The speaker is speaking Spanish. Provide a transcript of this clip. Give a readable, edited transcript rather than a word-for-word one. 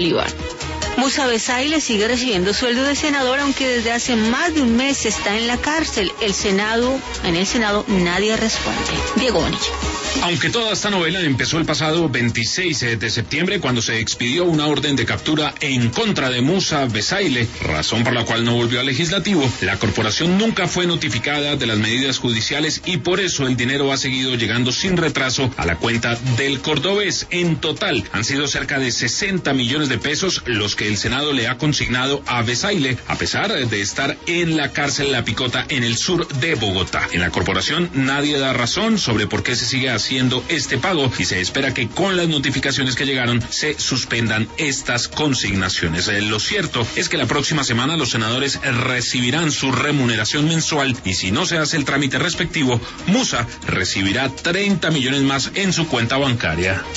Bolívar. Musa Besaile sigue recibiendo sueldo de senador, aunque desde hace más de un mes está en la cárcel. En el Senado nadie responde. Diego Bonilla. Aunque toda esta novela empezó el pasado 26 de septiembre, cuando se expidió una orden de captura en contra de Musa Besaile, razón por la cual no volvió al legislativo, la corporación nunca fue notificada de las medidas judiciales y por eso el dinero ha seguido llegando sin retraso a la cuenta del cordobés. En total, han sido cerca de 60 millones de pesos los que el Senado le ha consignado a Besaile, a pesar de estar en la cárcel La Picota en el sur de Bogotá. En la corporación nadie da razón sobre por qué se sigue haciendo este pago y se espera que con las notificaciones que llegaron se suspendan estas consignaciones. Lo cierto es que la próxima semana los senadores recibirán su remuneración mensual y si no se hace el trámite respectivo, Musa recibirá 30 millones más en su cuenta bancaria.